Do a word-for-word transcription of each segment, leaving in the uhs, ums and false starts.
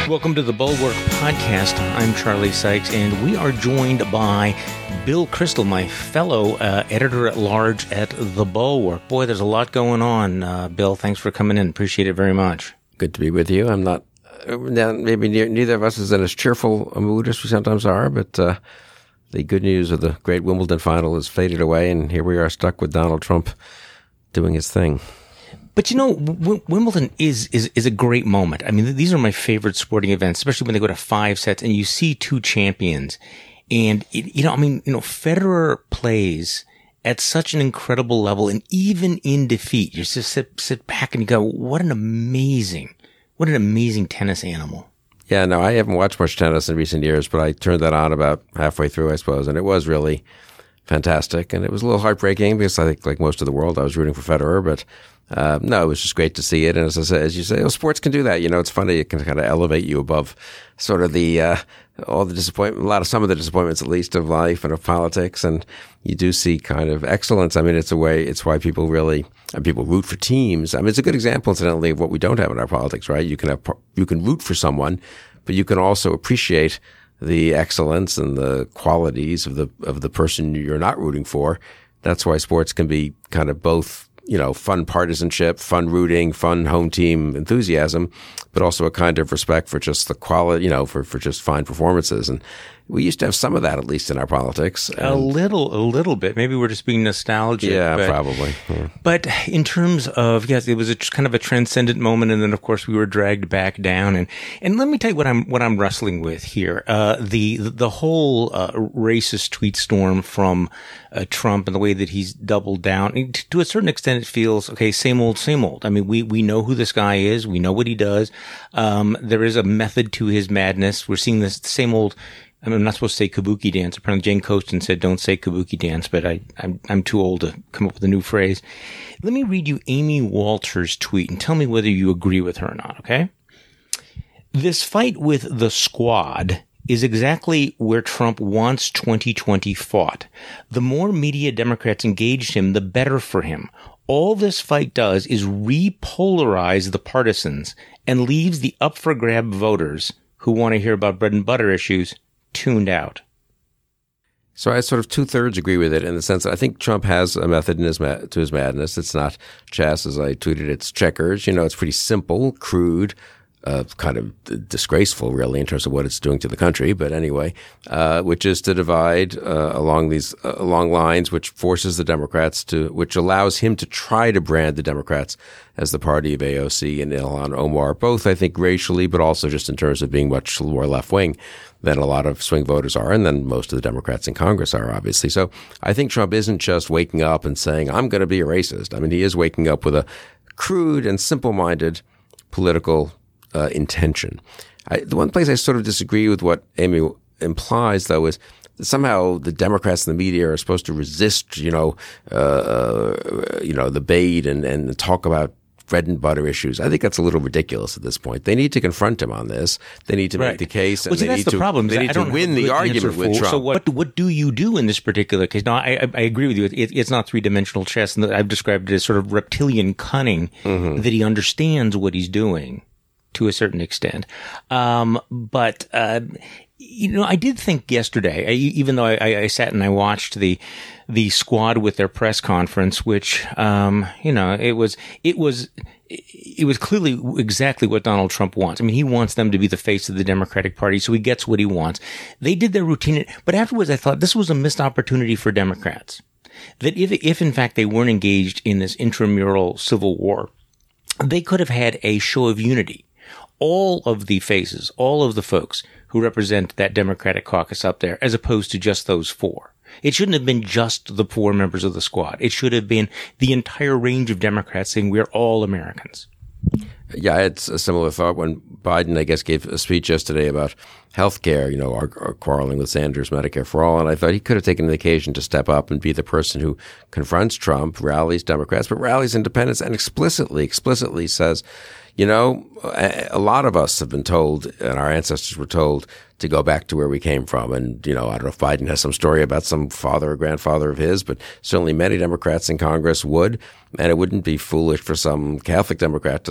Welcome to the Bulwark Podcast. I'm Charlie Sykes, and we are joined by Bill Kristol, my fellow uh, editor-at-large at the Bulwark. Boy, there's a lot going on. Uh, Bill, thanks for coming in. Appreciate it very much. Good to be with you. I'm not, uh, maybe neither of us is in as cheerful a mood as we sometimes are, but uh, the good news of the great Wimbledon final has faded away, and here we are stuck with Donald Trump doing his thing. But you know, w- Wimbledon is, is is a great moment. I mean, these are my favorite sporting events, especially when they go to five sets and you see two champions. And, it, you know, I mean, you know, Federer plays at such an incredible level, and even in defeat, you just sit, sit back and you go, what an amazing, what an amazing tennis animal. Yeah, no, I haven't watched much tennis in recent years, but I turned that on about halfway through, I suppose, and it was really fantastic. And it was a little heartbreaking because I think, like most of the world, I was rooting for Federer, but Uh, no, it was just great to see it. And as I said, as you say, well, sports can do that. You know, it's funny. It can kind of elevate you above sort of the, uh, all the disappointment, a lot of some of the disappointments, at least, of life and of politics. And you do see kind of excellence. I mean, it's a way, it's why people really, and people root for teams. I mean, it's a good example, incidentally, of what we don't have in our politics, right? You can have, you can root for someone, but you can also appreciate the excellence and the qualities of the, of the person you're not rooting for. That's why sports can be kind of both, you know, fun partisanship, fun rooting, fun home team enthusiasm, but also a kind of respect for just the quality, you know, for, for just fine performances. And we used to have some of that, at least in our politics. And a little, a little bit. Maybe we're just being nostalgic. Yeah, but, probably. Yeah. But in terms of, yes, it was a kind of a transcendent moment. And then, of course, we were dragged back down. And, and let me tell you what I'm, what I'm wrestling with here. Uh, the, the whole, uh, racist tweet storm from, uh, Trump and the way that he's doubled down. To a certain extent, it feels, okay, same old, same old. I mean, we, we know who this guy is. We know what he does. Um, there is a method to his madness. We're seeing this same old, I mean, I'm not supposed to say kabuki dance. Apparently Jane Coaston said don't say kabuki dance, but I, I'm, I'm too old to come up with a new phrase. Let me read you Amy Walter's tweet and tell me whether you agree with her or not, okay? This fight with the squad is exactly where Trump wants twenty twenty fought. The more media Democrats engaged him, the better for him. All this fight does is repolarize the partisans and leaves the up-for-grab voters who want to hear about bread and butter issues tuned out. So I sort of two-thirds agree with it in the sense that I think Trump has a method in his ma- to his madness. It's not chess, as I tweeted, it's checkers. You know, it's pretty simple, crude, uh, kind of d- disgraceful, really, in terms of what it's doing to the country. But anyway, uh, which is to divide uh, along these uh, along lines, which forces the Democrats to, which allows him to try to brand the Democrats as the party of A O C and Ilhan Omar, both, I think, racially, but also just in terms of being much more left-wing than a lot of swing voters are, and then most of the Democrats in Congress are, obviously. So I think Trump isn't just waking up and saying, I'm going to be a racist. I mean, he is waking up with a crude and simple-minded political uh, intention. I, the one place I sort of disagree with what Amy implies, though, is that somehow the Democrats and the media are supposed to resist, you know, uh, you know, the bait and, and talk about bread and butter issues. I think that's a little ridiculous at this point. They need to confront him on this. They need to right. make the case. And well, see, they that's need the to, problem. They need I to don't win the argument with Trump. So what, what do you do in this particular case? Now, I, I agree with you. It, it's not three-dimensional chess. And I've described it as sort of reptilian cunning, mm-hmm. that he understands what he's doing to a certain extent. Um, but, uh, you know, I did think yesterday, I, even though I, I sat and I watched the the squad with their press conference, which, um, you know, it was it was it was clearly exactly what Donald Trump wants. I mean, he wants them to be the face of the Democratic Party, so he gets what he wants. They did their routine, but afterwards, I thought this was a missed opportunity for Democrats. That if if in fact they weren't engaged in this intramural civil war, they could have had a show of unity. All of the faces, all of the folks who represent that Democratic caucus up there, as opposed to just those four. It shouldn't have been just the four members of the squad. It should have been the entire range of Democrats saying we're all Americans. Yeah, it's a similar thought when Biden, I guess, gave a speech yesterday about health care, you know, our, our quarreling with Sanders, Medicare for All. And I thought he could have taken the occasion to step up and be the person who confronts Trump, rallies Democrats, but rallies independents and explicitly, explicitly says, you know, a lot of us have been told, and our ancestors were told, to go back to where we came from. And, you know, I don't know if Biden has some story about some father or grandfather of his, but certainly many Democrats in Congress would. And it wouldn't be foolish for some Catholic Democrat to say that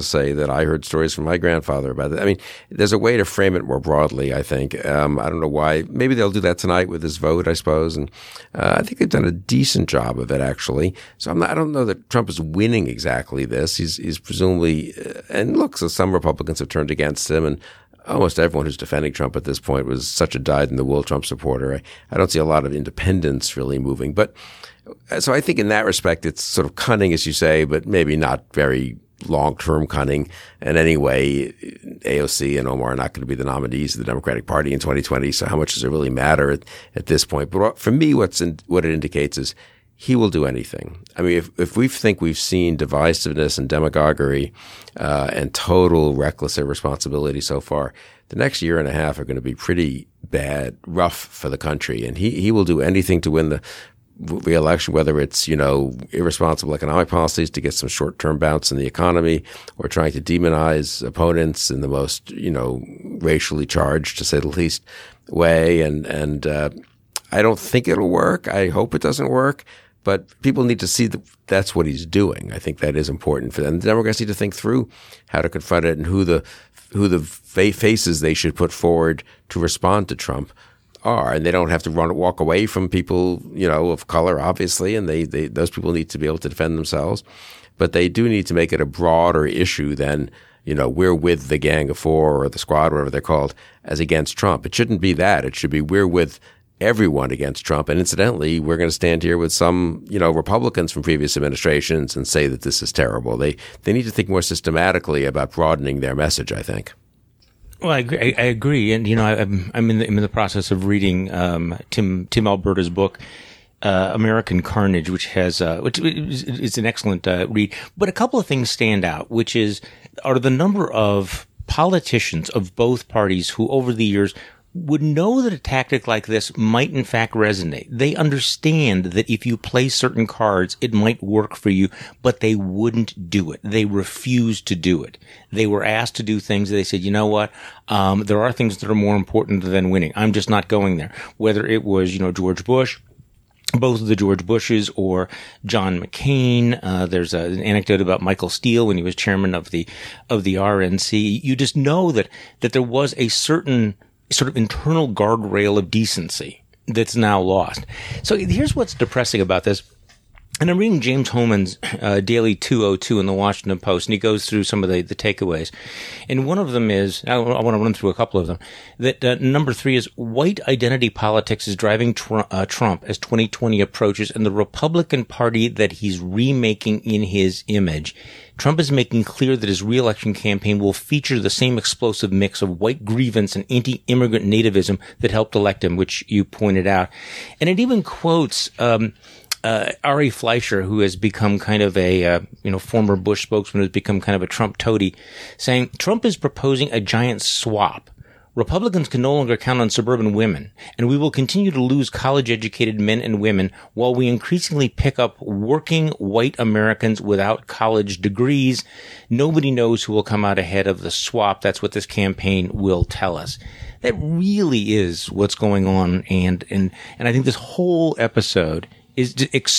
that I heard stories from my grandfather about it. I mean, there's a way to frame it more broadly, I think. Um, I don't know why. Maybe they'll do that tonight with this vote, I suppose. And uh, I think they've done a decent job of it, actually. So I'm not, I don't know that Trump is winning exactly this. He's, he's presumably, uh, and look, so some Republicans have turned against him, and almost everyone who's defending Trump at this point was such a dyed-in-the-wool Trump supporter. I, I don't see a lot of independents really moving. But so I think in that respect, it's sort of cunning, as you say, but maybe not very long-term cunning. And anyway, A O C and Omar are not going to be the nominees of the Democratic Party in twenty twenty. So how much does it really matter at, at this point? But for me, what's in, what it indicates is he will do anything. I mean, if, if we think we've seen divisiveness and demagoguery uh, and total reckless irresponsibility so far, the next year and a half are going to be pretty bad, rough for the country. And he, he will do anything to win the re-election, whether it's, you know, irresponsible economic policies to get some short-term bounce in the economy, or trying to demonize opponents in the most, you know, racially charged, to say the least, way. And, and, uh, I don't think it'll work. I hope it doesn't work. But people need to see that that's what he's doing. I think that is important for them. The Democrats need to think through how to confront it and who the, who the fa- faces they should put forward to respond to Trump are. And they don't have to run, walk away from people, you know, of color, obviously. And they, they, those people need to be able to defend themselves. But they do need to make it a broader issue than, you know, we're with the Gang of Four or the Squad, whatever they're called, as against Trump. It shouldn't be that. It should be we're with everyone against Trump. And incidentally, we're going to stand here with some, you know, Republicans from previous administrations and say that this is terrible. They, they need to think more systematically about broadening their message, I think. Well, I agree. I, I agree. And, you know, I'm, I'm in the, I'm in the process of reading, um, Tim, Tim Alberta's book, uh, American Carnage, which has, uh, which is, is an excellent, uh, read. But a couple of things stand out, which is, are the number of politicians of both parties who over the years would know that a tactic like this might in fact resonate. They understand that if you play certain cards, it might work for you, but they wouldn't do it. They refused to do it. They were asked to do things. They said, you know what? Um, there are things that are more important than winning. I'm just not going there. Whether it was, you know, George Bush, both of the George Bushes, or John McCain. Uh, there's a, an anecdote about Michael Steele when he was chairman of the, of the R N C. You just know that, that there was a certain sort of internal guardrail of decency that's now lost. So here's what's depressing about this. And I'm reading James Hohmann's uh, Daily two oh two in the Washington Post, and he goes through some of the, the takeaways. And one of them is, I want to run through a couple of them, that uh, number three is white identity politics is driving tr- uh, Trump as twenty twenty approaches, and the Republican Party that he's remaking in his image. Trump is making clear that his re-election campaign will feature the same explosive mix of white grievance and anti-immigrant nativism that helped elect him, which you pointed out. And it even quotes um Uh, Ari Fleischer, who has become kind of a, uh, you know, former Bush spokesman, who's become kind of a Trump toady, saying Trump is proposing a giant swap. Republicans can no longer count on suburban women, and we will continue to lose college-educated men and women while we increasingly pick up working white Americans without college degrees. Nobody knows who will come out ahead of the swap. That's what this campaign will tell us. That really is what's going on, and and and I think this whole episode is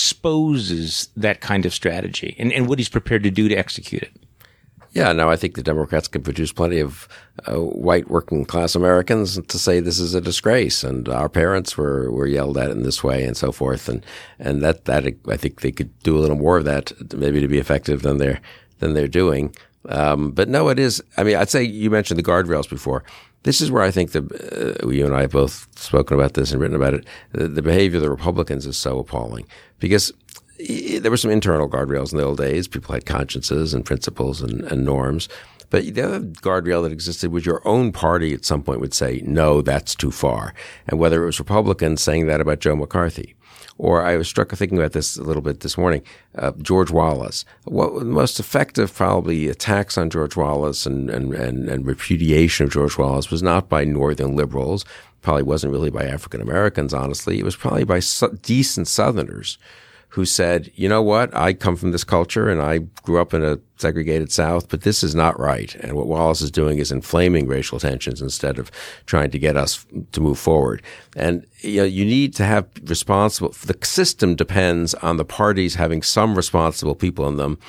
exposes that kind of strategy and, and what he's prepared to do to execute it. Yeah, no, I think the Democrats can produce plenty of uh, white working class Americans to say this is a disgrace, and our parents were, were yelled at in this way, and so forth. And and that that I think they could do a little more of that, maybe to be effective than they're than they're doing. Um, but no, it is. I mean, I'd say you mentioned the guardrails before. This is where I think the uh, you and I have both spoken about this and written about it. The, the behavior of the Republicans is so appalling because there were some internal guardrails in the old days. People had consciences and principles and, and norms. But the other guardrail that existed was your own party at some point would say, no, that's too far. And whether it was Republicans saying that about Joe McCarthy, or I was struck thinking about this a little bit this morning, uh, George Wallace. What the most effective probably attacks on George Wallace and, and, and, and repudiation of George Wallace was not by Northern liberals, probably wasn't really by African Americans, honestly. It was probably by su- decent Southerners who said, you know what, I come from this culture and I grew up in a segregated South, but this is not right. And what Wallace is doing is inflaming racial tensions instead of trying to get us to move forward. And you know, you need to have responsible, the system depends on the parties having some responsible people in them.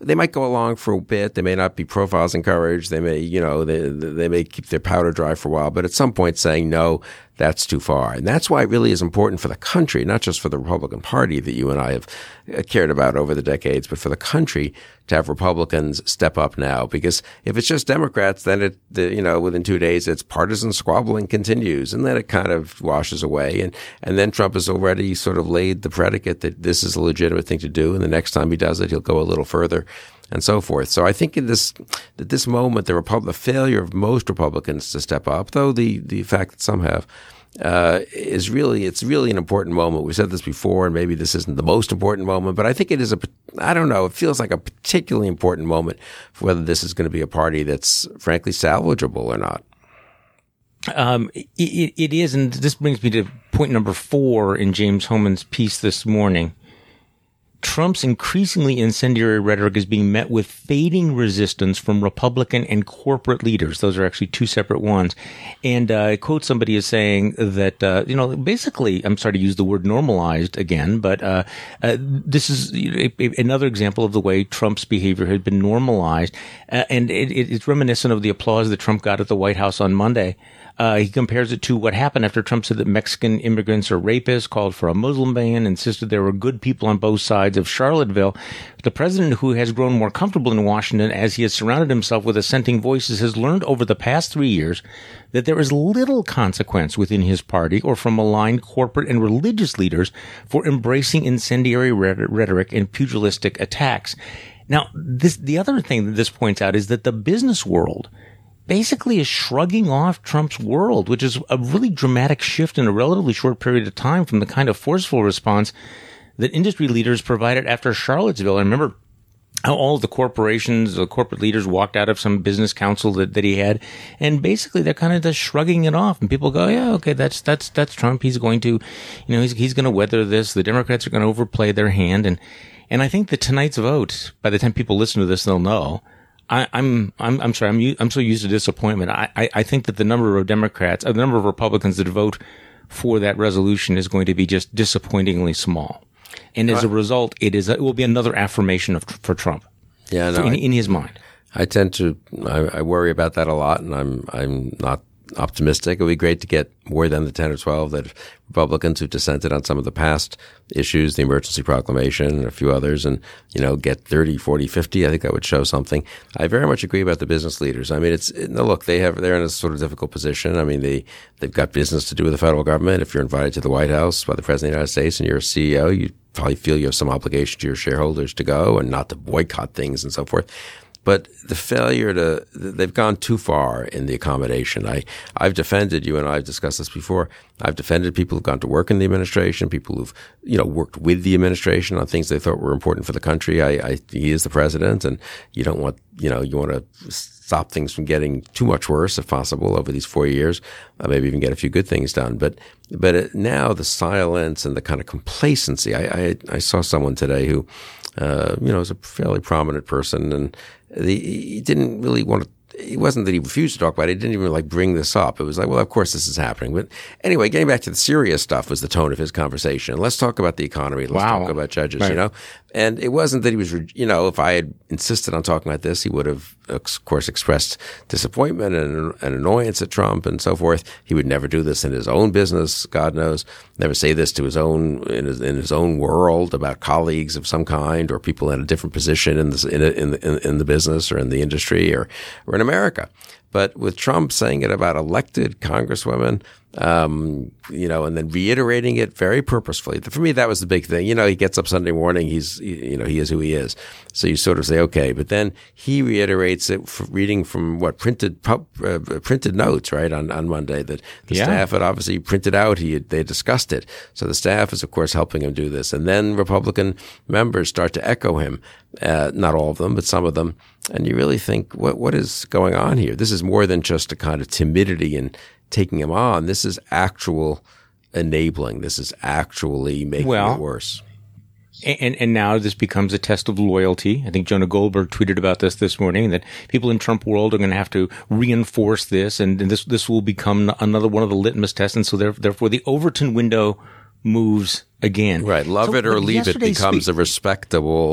they might go along for a bit. They may not be profiles in courage. They may, you know, they they may keep their powder dry for a while. But at some point, saying no, that's too far. And that's why it really is important for the country, not just for the Republican Party that you and I have cared about over the decades, but for the country to have Republicans step up now. Because if it's just Democrats, then it, the, you know, within two days, it's partisan squabbling continues, and then it kind of washes away. And, and then Trump has already sort of laid the predicate that this is a legitimate thing to do. And the next time he does it, he'll go a little further, and so forth. So I think in this, at this moment, the, Repub- the failure of most Republicans to step up, though the, the fact that some have, uh, is really, it's really an important moment. We said this before, and maybe this isn't the most important moment, but I think it is a, I don't know, it feels like a particularly important moment for whether this is going to be a party that's frankly salvageable or not. Um, it, it is, and this brings me to point number four in James Hohmann's piece this morning. Trump's increasingly incendiary rhetoric is being met with fading resistance from Republican and corporate leaders. Those are actually two separate ones. And uh, I quote somebody as saying that, uh, you know, basically, I'm sorry to use the word normalized again, but uh, uh, this is a, a, another example of the way Trump's behavior had been normalized. Uh, and it, it, it's reminiscent of the applause that Trump got at the White House on Monday. Uh, he compares it to what happened after Trump said that Mexican immigrants are rapists, called for a Muslim ban, insisted there were good people on both sides of Charlottesville. The president, who has grown more comfortable in Washington as he has surrounded himself with assenting voices, has learned over the past three years that there is little consequence within his party or from aligned corporate and religious leaders for embracing incendiary rhetoric and pugilistic attacks. Now, this, the other thing that this points out is that the business world basically is shrugging off Trump's world, which is a really dramatic shift in a relatively short period of time from the kind of forceful response that industry leaders provided after Charlottesville. I remember how all of the corporations, the corporate leaders walked out of some business council that, that he had, and basically they're kind of just shrugging it off. And people go, yeah, okay, that's, that's, that's Trump. He's going to, you know, he's, he's going to weather this. The Democrats are going to overplay their hand. And, and I think that tonight's vote, by the time people listen to this, they'll know. I, I'm, I'm, I'm sorry. I'm, I'm so used to disappointment. I, I, I think that the number of Democrats, uh, the number of Republicans that vote for that resolution is going to be just disappointingly small. And as a result, it is, it will be another affirmation of, for Trump. Yeah, no, in, I, in his mind. I tend to, I, I worry about that a lot, and I'm, I'm not optimistic. It would be great to get more than the ten or twelve that Republicans who dissented on some of the past issues, the emergency proclamation and a few others, and, you know, get thirty, forty, fifty. I think that would show something. I very much agree about the business leaders. I mean, it's, no, look, they have, they're in a sort of difficult position. I mean, they, they've got business to do with the federal government. If you're invited to the White House by the President of the United States and you're a C E O, you probably feel you have some obligation to your shareholders to go and not to boycott things and so forth. But the failure to, they've gone too far in the accommodation. I, I've defended, you and I have discussed this before, I've defended people who've gone to work in the administration, people who've, you know, worked with the administration on things they thought were important for the country. I, I he is the president, and you don't want, you know, you want to stop things from getting too much worse if possible over these four years, uh, maybe even get a few good things done. But, but it, now the silence and the kind of complacency, I, I, I saw someone today who, uh, you know, is a fairly prominent person, and the, he didn't really want to, it wasn't that he refused to talk about it. He didn't even like bring this up. It was like, well, of course this is happening. But anyway, getting back to the serious stuff was the tone of his conversation. Let's talk about the economy. Let's wow. talk about judges, right. you know? And it wasn't that he was, you know, if I had insisted on talking about this, he would have, of course, expressed disappointment and, and annoyance at Trump and so forth. He would never do this in his own business, God knows. Never say this to his own, in his, in his own world about colleagues of some kind or people in a different position in the, in, a, in, the, in the business or in the industry or, or in America. But with Trump saying it about elected congresswomen, um, you know, and then reiterating it very purposefully. For me, that was the big thing. You know, he gets up Sunday morning, he's, you know, he is who he is. So you sort of say, okay, but then he reiterates it for reading from what printed, pub, uh, printed notes, right, on, on Monday that the yeah. staff had obviously printed out. He had, they discussed it. So the staff is, of course, helping him do this. And then Republican members start to echo him, uh, not all of them, but some of them. And you really think, what, what is going on here? This is more than just a kind of timidity and taking him on. This is actual enabling. This is actually making well, it worse. And, and now this becomes a test of loyalty. I think Jonah Goldberg tweeted about this this morning, that people in Trump world are going to have to reinforce this, and, and this this will become another one of the litmus tests. And so therefore the Overton window moves again. Right. Love so, it or leave it becomes spe- a respectable,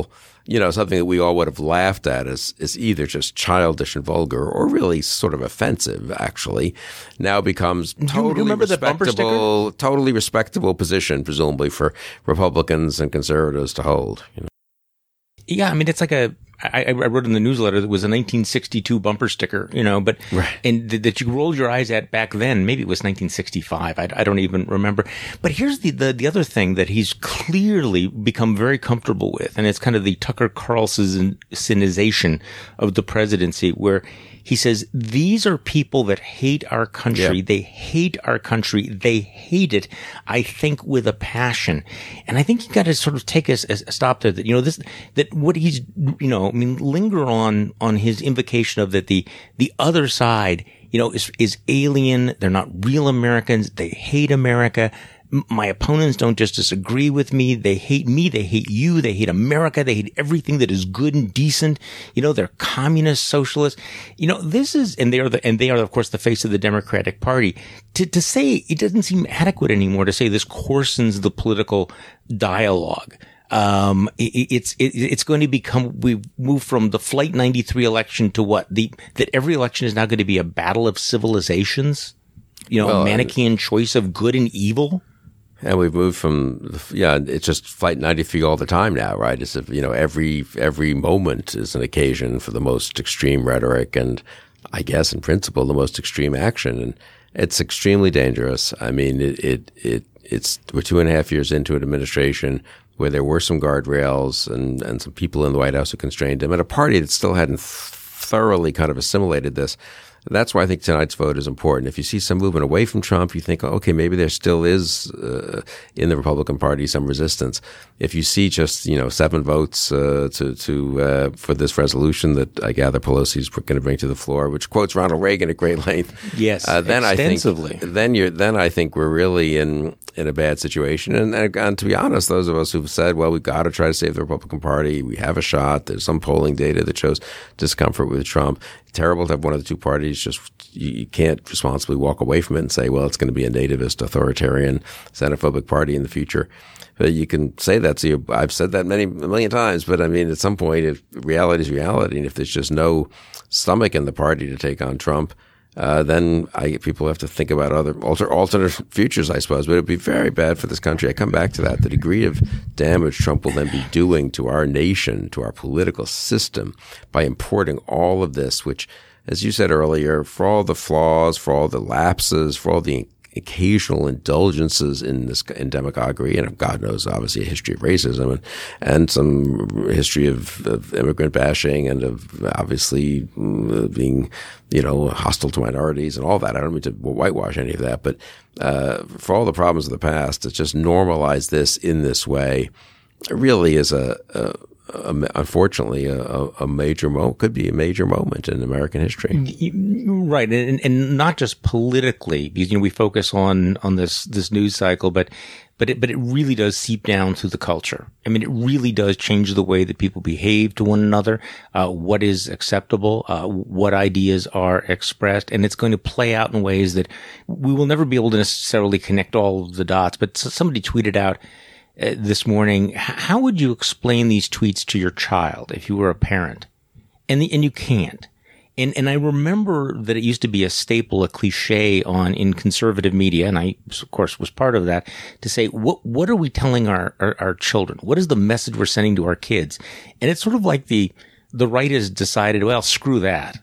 you know, something that we all would have laughed at as is either just childish and vulgar or really sort of offensive, actually, now becomes totally respectable, totally respectable position, presumably for Republicans and conservatives to hold. You know? Yeah, I mean, it's like a. I, I wrote in the newsletter that it was a nineteen sixty-two bumper sticker, you know, but right. and th- that you rolled your eyes at back then. Maybe it was nineteen sixty-five. I, I don't even remember. But here's the, the the other thing that he's clearly become very comfortable with, and it's kind of the Tucker Carlsonization of the presidency, where he says these are people that hate our country. Yeah. They hate our country. They hate it, I think, with a passion. And I think you got to sort of take a, a stop there. That you know this, that what he's, you know, I mean, linger on on his invocation of that the the other side, you know, is is alien. They're not real Americans. They hate America. My opponents don't just disagree with me. They hate me. They hate you. They hate America. They hate everything that is good and decent. You know, they're communist, socialists. You know, this is, and they are the, and they are, of course, the face of the Democratic Party. To, to say, it doesn't seem adequate anymore to say this coarsens the political dialogue. Um, it, it's, it, it's going to become, we've moved from the Flight ninety-three election to what? The, that every election is now going to be a battle of civilizations? You know, well, a Manichaean choice of good and evil? And we've moved from, yeah, it's just Flight ninety-three all the time now, right? It's, you know, every every moment is an occasion for the most extreme rhetoric and, I guess, in principle, the most extreme action. And it's extremely dangerous. I mean, it, it, it it's, we're two and a half years into an administration where there were some guardrails and, and some people in the White House who constrained him, and a party that still hadn't thoroughly kind of assimilated this. That's why I think tonight's vote is important. If you see some movement away from Trump, you think, okay, maybe there still is uh, in the Republican Party some resistance. If you see just, you know, seven votes uh, to to uh, for this resolution that I gather Pelosi's going to bring to the floor, which quotes Ronald Reagan at great length, yes, uh, then extensively. I think then you're then I think we're really in in a bad situation. And, and, and to be honest, those of us who've said, well, we've got to try to save the Republican Party, we have a shot. There's some polling data that shows discomfort with Trump. Terrible to have one of the two parties just, you, you can't responsibly walk away from it and say, well, it's going to be a nativist, authoritarian, xenophobic party in the future. But you can say that. So I've said that many, a million times, but I mean, at some point, if reality is reality, and if there's just no stomach in the party to take on Trump, uh, then I, people have to think about other alter, alternate futures, I suppose. But it would be very bad for this country. I come back to that. The degree of damage Trump will then be doing to our nation, to our political system, by importing all of this, which, as you said earlier, for all the flaws, for all the lapses, for all the occasional indulgences in this in demagoguery, and God knows, obviously, a history of racism and, and some history of, of immigrant bashing and of obviously being, you know, hostile to minorities and all that. I don't mean to whitewash any of that, but uh, for all the problems of the past, to just normalize this in this way really is a, a Um, unfortunately, a, a major moment could be a major moment in American history, right? And, and not just politically, because you know we focus on on this this news cycle, but but it but it really does seep down through the culture. I mean, it really does change the way that people behave to one another, uh, what is acceptable, uh, what ideas are expressed, and it's going to play out in ways that we will never be able to necessarily connect all of the dots. But somebody tweeted out Uh, this morning, how would you explain these tweets to your child if you were a parent? And the, and you can't. And and I remember that it used to be a staple, a cliche on in conservative media, and I of course was part of that, to say what what are we telling our, our our children? What is the message we're sending to our kids? And it's sort of like the the right has decided, well, screw that.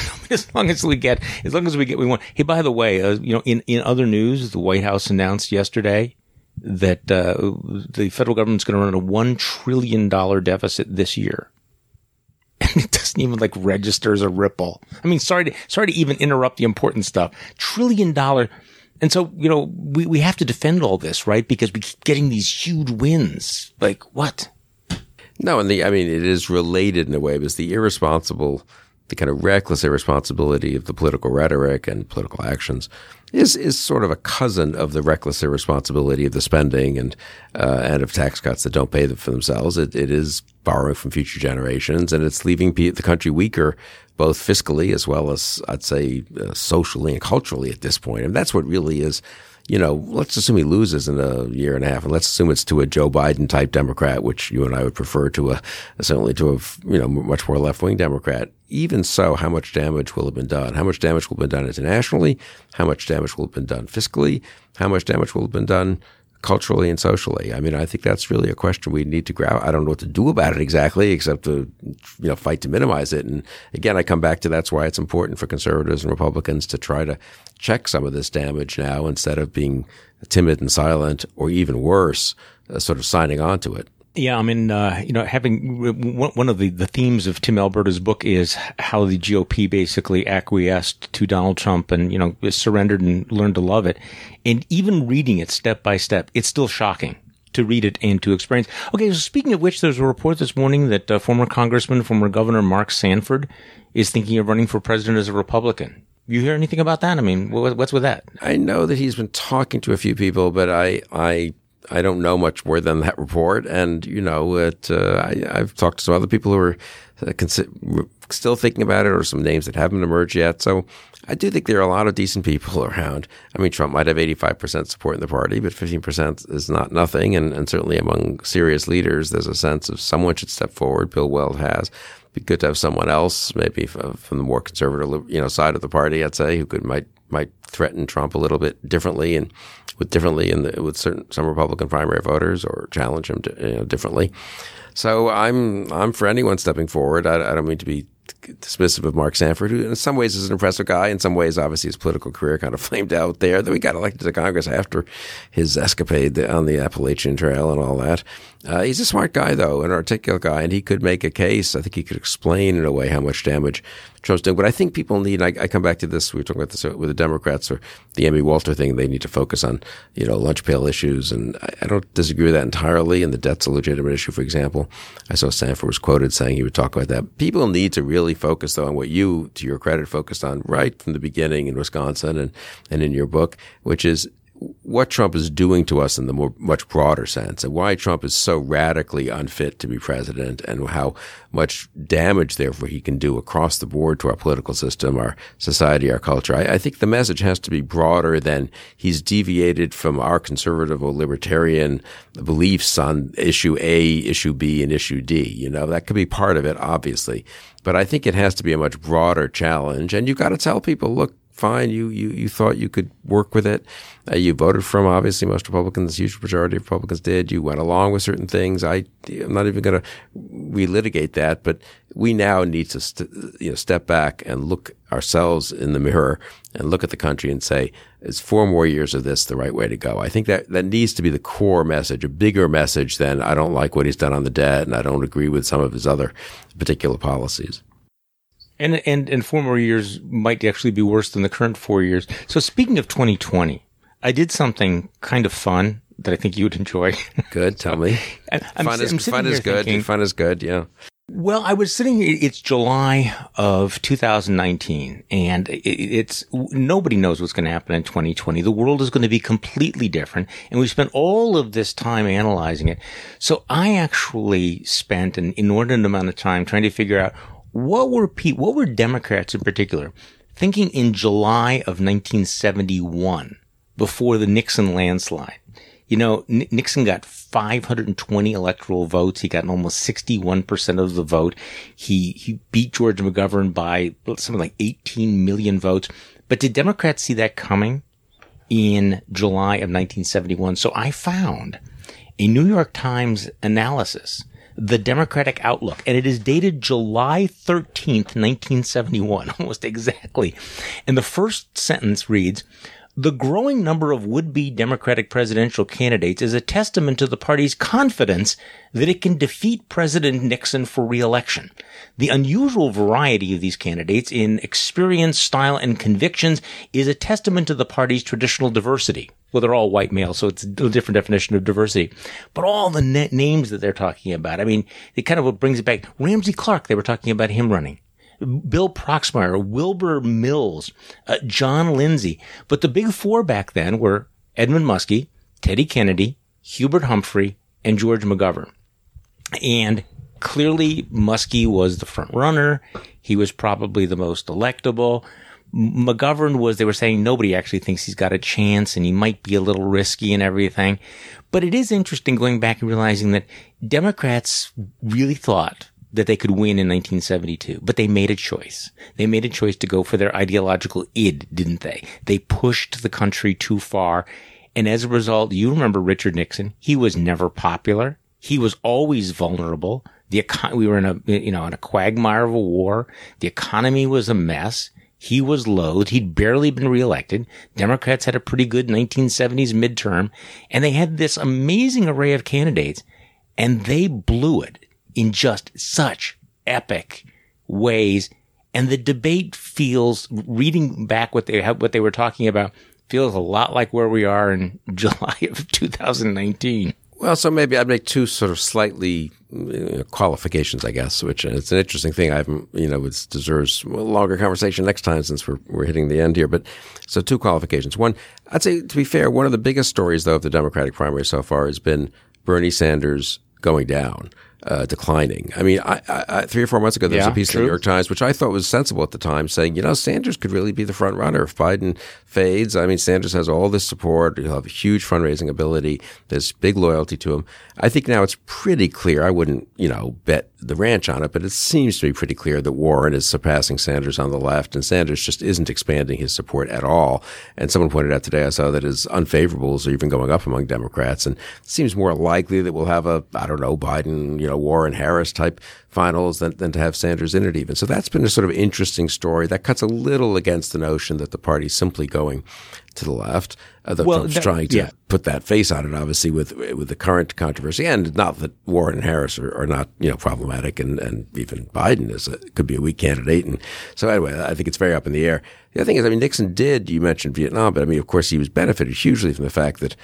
As long as we get, as long as we get, we want. Hey, by the way, uh, you know, in in other news, the White House announced yesterday that uh, the federal government's going to run a one trillion dollars deficit this year. And it doesn't even like register as a ripple. I mean, sorry to, sorry to even interrupt the important stuff. Trillion dollar. And so, you know, we, we have to defend all this, right? Because we keep getting these huge wins. Like what? No, and the, I mean, it is related in a way because the irresponsible, the kind of reckless irresponsibility of the political rhetoric and political actions is is sort of a cousin of the reckless irresponsibility of the spending and uh, and of tax cuts that don't pay them for themselves. It, it is borrowing from future generations, and it's leaving the country weaker, both fiscally as well as, I'd say, uh, socially and culturally at this point. And that's what really is, you know, let's assume he loses in a year and a half, and let's assume it's to a Joe Biden type Democrat, which you and I would prefer to a certainly to a you know much more left wing Democrat. Even so, how much damage will have been done? How much damage will have been done internationally? How much damage will have been done fiscally? How much damage will have been done culturally and socially? I mean, I think that's really a question we need to grab. I don't know what to do about it exactly, except to, you know, fight to minimize it. And again, I come back to that's why it's important for conservatives and Republicans to try to check some of this damage now instead of being timid and silent, or even worse, uh, sort of signing on to it. Yeah, I mean, uh, you know, having one of the, the themes of Tim Alberta's book is how the G O P basically acquiesced to Donald Trump and, you know, surrendered and learned to love it. And even reading it step by step, it's still shocking to read it and to experience. Okay, so speaking of which, there's a report this morning that uh, former Congressman, former Governor Mark Sanford is thinking of running for president as a Republican. You hear anything about that? I mean, what's with that? I know that he's been talking to a few people, but I, I, I don't know much more than that report. And, you know, it, uh, I, I've talked to some other people who are uh, consi- still thinking about it, or some names that haven't emerged yet. So I do think there are a lot of decent people around. I mean, Trump might have eighty-five percent support in the party, but fifteen percent is not nothing. And, and certainly among serious leaders, there's a sense of someone should step forward. Bill Weld has. Be good to have someone else, maybe from the more conservative, you know, side of the party, I'd say, who could might might threaten Trump a little bit differently and with differently in the, with certain some Republican primary voters, or challenge him to, you know, differently. So I'm I'm for anyone stepping forward. I, I don't mean to be dismissive of Mark Sanford, who in some ways is an impressive guy. In some ways, obviously, his political career kind of flamed out there. Then we got elected to Congress after his escapade on the Appalachian Trail and all that. Uh, he's a smart guy, though, an articulate guy, and he could make a case. I think he could explain in a way how much damage Trump's doing. But I think people need, I, I come back to this, we were talking about this with the Democrats, or the Emmy Walter thing, they need to focus on, you know, lunch pail issues. And I, I don't disagree with that entirely. And the debt's a legitimate issue, for example. I saw Sanford was quoted saying he would talk about that. People need to really focus, though, on what you, to your credit, focused on right from the beginning in Wisconsin and, and in your book, which is what Trump is doing to us in the more, much broader sense, and why Trump is so radically unfit to be president, and how much damage, therefore, he can do across the board to our political system, our society, our culture. I, I think the message has to be broader than he's deviated from our conservative or libertarian beliefs on issue A, issue B, and issue D. You know, that could be part of it, obviously. But I think it has to be a much broader challenge. And you've got to tell people, look, fine, you, you, you thought you could work with it. Uh, you voted for him, obviously. Most Republicans, the huge majority of Republicans did. You went along with certain things. I, I'm not even going to relitigate that, but we now need to st- you know, step back and look ourselves in the mirror and look at the country and say, is four more years of this the right way to go? I think that, that needs to be the core message, a bigger message than I don't like what he's done on the debt and I don't agree with some of his other particular policies. And, and, and four more years might actually be worse than the current four years. So speaking of twenty twenty, I did something kind of fun that I think you would enjoy. Good. Tell me. I'm, fun I'm is, fun is good. Thinking, fun is good. Yeah. Well, I was sitting, it's July of two thousand nineteen, and it's, nobody knows what's going to happen in twenty twenty. The world is going to be completely different, and we spent all of this time analyzing it. So I actually spent an inordinate amount of time trying to figure out what were pe- what were Democrats in particular thinking in July of nineteen seventy-one before the Nixon landslide. You know, N- Nixon got five hundred twenty electoral votes. He got almost sixty-one percent of the vote. He, he beat George McGovern by something like eighteen million votes. But did Democrats see that coming in July of nineteen seventy-one? So I found a New York Times analysis, The Democratic Outlook, and it is dated July thirteenth, nineteen seventy-one, almost exactly. And the first sentence reads, "The growing number of would-be Democratic presidential candidates is a testament to the party's confidence that it can defeat President Nixon for re-election. The unusual variety of these candidates in experience, style, and convictions is a testament to the party's traditional diversity." Well, they're all white males, so it's a different definition of diversity. But all the na- names that they're talking about, I mean, it kind of brings it back. Ramsey Clark, they were talking about him running. Bill Proxmire, Wilbur Mills, uh, John Lindsay. But the big four back then were Edmund Muskie, Teddy Kennedy, Hubert Humphrey, and George McGovern. And clearly Muskie was the front runner. He was probably the most electable. McGovern was, they were saying nobody actually thinks he's got a chance and he might be a little risky and everything. But it is interesting going back and realizing that Democrats really thought that they could win in nineteen seventy-two, but they made a choice. They made a choice to go for their ideological id, didn't they? They pushed the country too far. And as a result, you remember Richard Nixon. He was never popular. He was always vulnerable. The econ- we were in a, you know, in a quagmire of a war. The economy was a mess. He was loathed. He'd barely been reelected. Democrats had a pretty good nineteen seventies midterm, and they had this amazing array of candidates, and they blew it in just such epic ways. And the debate feels, reading back what they what they were talking about, feels a lot like where we are in July of two thousand nineteen. Well, so maybe I'd make two sort of slightly uh, qualifications, I guess, which uh, it's an interesting thing. I haven't, you know, it deserves a longer conversation next time since we're we're hitting the end here. But so two qualifications. One, I'd say, to be fair, one of the biggest stories, though, of the Democratic primary so far has been Bernie Sanders going down. Uh, declining. I mean, I, I, three or four months ago, there was yeah, a piece true. in the New York Times, which I thought was sensible at the time, saying, you know, Sanders could really be the front runner if Biden fades. I mean, Sanders has all this support. He'll have a huge fundraising ability. There's big loyalty to him. I think now it's pretty clear. I wouldn't, you know, bet the ranch on it, but it seems to be pretty clear that Warren is surpassing Sanders on the left, and Sanders just isn't expanding his support at all. And someone pointed out today, I saw that his unfavorables are even going up among Democrats, and it seems more likely that we'll have a, I don't know, Biden, you know, Warren Harris type finals than, than to have Sanders in it even. So that's been a sort of interesting story that cuts a little against the notion that the party's simply going to the left. Uh, though well, Trump's that, trying to yeah. put that face on it, obviously, with with the current controversy. And not that Warren and Harris are, are not, you know, problematic, and, and even Biden is a, could be a weak candidate. And so anyway, I think it's very up in the air. The other thing is, I mean, Nixon did, you mentioned Vietnam, but I mean, of course, he was benefited hugely from the fact that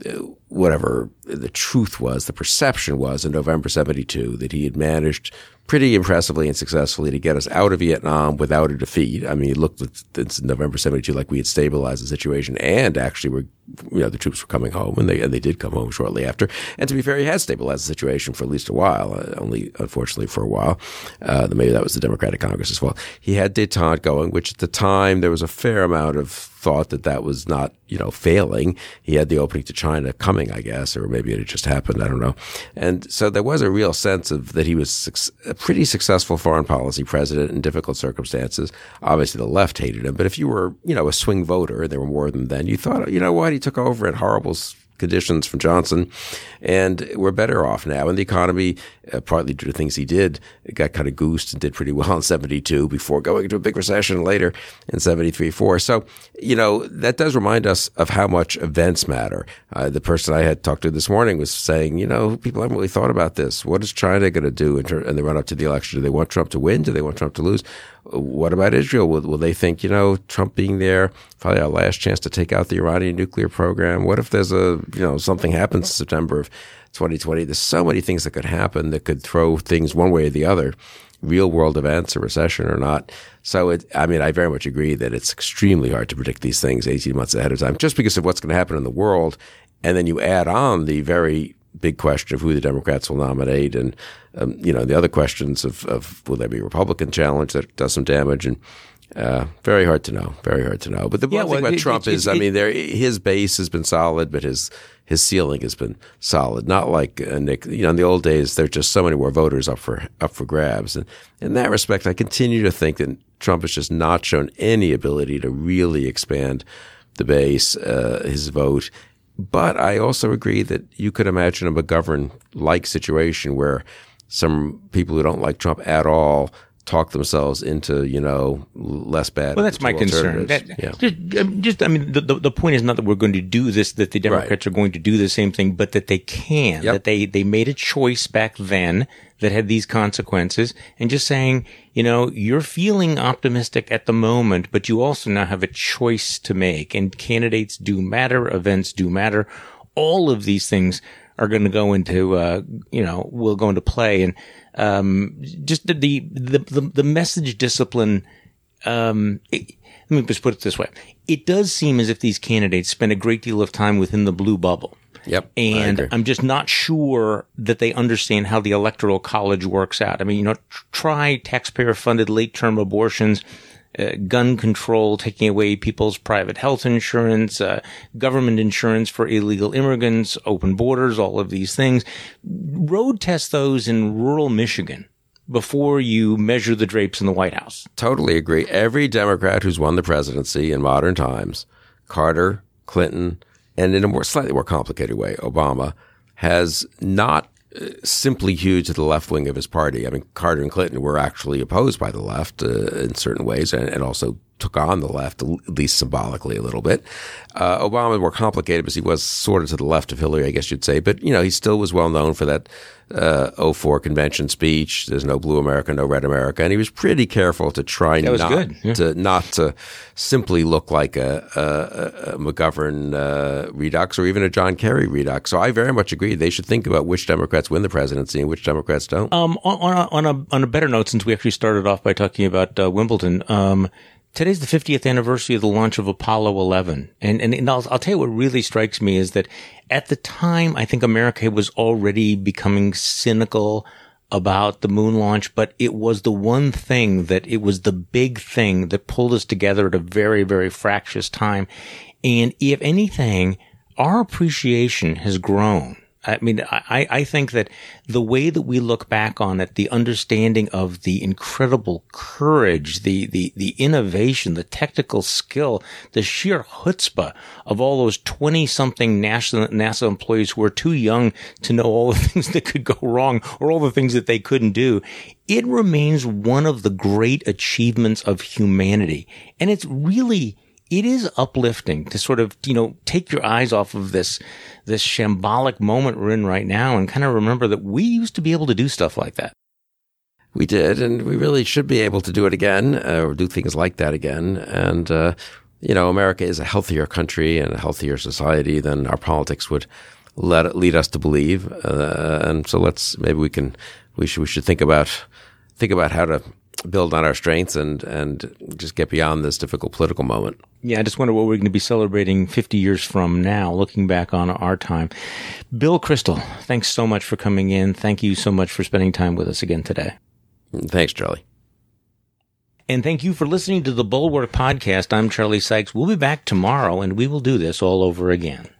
whatever the truth was, the perception was in November seventy-two that he had managed pretty impressively and successfully to get us out of Vietnam without a defeat. I mean, it looked at November seventy-two like we had stabilized the situation, and actually were, you know, the troops were coming home, and they and they did come home shortly after. And to be fair, he had stabilized the situation for at least a while, uh, only unfortunately for a while. Uh, maybe that was the Democratic Congress as well. He had détente going, which at the time there was a fair amount of thought that that was not, you know, failing. He had the opening to China coming, I guess, or maybe it had just happened. I don't know. And so there was a real sense of that he was a pretty successful foreign policy president in difficult circumstances. Obviously, the left hated him. But if you were, you know, a swing voter, and there were more than then, you thought, you know what, he took over in horrible conditions from Johnson, and we're better off now. And the economy, uh, partly due to things he did, it got kind of goosed and did pretty well in seventy-two before going into a big recession later in seventy-three four. So, you know, that does remind us of how much events matter. Uh, the person I had talked to this morning was saying, you know, people haven't really thought about this. What is China going to do in, ter- in the run up to the election? Do they want Trump to win? Do they want Trump to lose? What about Israel? Will, will they think, you know, Trump being there, probably our last chance to take out the Iranian nuclear program? What if there's a, you know, something happens in September of twenty twenty? There's so many things that could happen that could throw things one way or the other, real world events, a recession or not. So, it, I mean, I very much agree that it's extremely hard to predict these things eighteen months ahead of time, just because of what's going to happen in the world. And then you add on the very big question of who the Democrats will nominate, and um, you know, the other questions of, of will there be a Republican challenge that does some damage, and uh, very hard to know, very hard to know. But the yeah, one well, thing about it, Trump it, is, it, I mean, there his base has been solid, but his his ceiling has been solid. Not like uh, Nick, you know, in the old days, there's just so many more voters up for up for grabs, and in that respect, I continue to think that Trump has just not shown any ability to really expand the base, uh, his vote. But I also agree that you could imagine a McGovern-like situation where some people who don't like Trump at all talk themselves into, you know, less bad. Well, that's my concern. That, yeah. just, just, I mean, the, the, the point is not that we're going to do this, that the Democrats right. are going to do the same thing, but that they can, yep. that they, they made a choice back then that had these consequences, and just saying, you know, you're feeling optimistic at the moment, but you also now have a choice to make, and candidates do matter, events do matter. All of these things are going to go into, uh, you know, will go into play. And, um, just the, the, the, the message discipline, um, it, let me just put it this way. It does seem as if these candidates spend a great deal of time within the blue bubble. Yep. And I'm just not sure that they understand how the electoral college works out. I mean, you know, try taxpayer funded late term abortions. uh, gun control, taking away people's private health insurance, uh, government insurance for illegal immigrants, open borders, all of these things. Road test those in rural Michigan before you measure the drapes in the White House. Totally agree. Every Democrat who's won the presidency in modern times, Carter, Clinton, and in a more slightly more complicated way, Obama, has not simply hewed to the left wing of his party. I mean, Carter and Clinton were actually opposed by the left uh, in certain ways, and, and also took on the left, at least symbolically a little bit. Uh, Obama was more complicated because he was sort of to the left of Hillary, I guess you'd say. But, you know, he still was well known for that uh, oh four convention speech. There's no blue America, no red America. And he was pretty careful to try that was not good. Yeah. to not to simply look like a, a, a McGovern uh, redux or even a John Kerry redux. So I very much agree. They should think about which Democrats win the presidency and which Democrats don't. Um, on, on, a, on, a, on a better note, since we actually started off by talking about uh, Wimbledon, um, today's the fiftieth anniversary of the launch of Apollo eleven. And, and, and I'll, I'll tell you what really strikes me is that at the time, I think America was already becoming cynical about the moon launch, but it was the one thing that it was the big thing that pulled us together at a very, very fractious time. And if anything, our appreciation has grown. I mean, I, I think that the way that we look back on it, the understanding of the incredible courage, the, the, the innovation, the technical skill, the sheer chutzpah of all those twenty-something NASA, NASA employees who were too young to know all the things that could go wrong or all the things that they couldn't do, it remains one of the great achievements of humanity. And it's really... It is uplifting to sort of, you know, take your eyes off of this, this shambolic moment we're in right now and kind of remember that we used to be able to do stuff like that. We did, and we really should be able to do it again, uh, or do things like that again. And, uh, you know, America is a healthier country and a healthier society than our politics would let it lead us to believe. Uh, and so let's, maybe we can, we should, we should think about, think about how to build on our strengths and, and just get beyond this difficult political moment. Yeah, I just wonder what we're going to be celebrating fifty years from now, looking back on our time. Bill Kristol, thanks so much for coming in. Thank you so much for spending time with us again today. Thanks, Charlie. And thank you for listening to the Bulwark Podcast. I'm Charlie Sykes. We'll be back tomorrow, and we will do this all over again.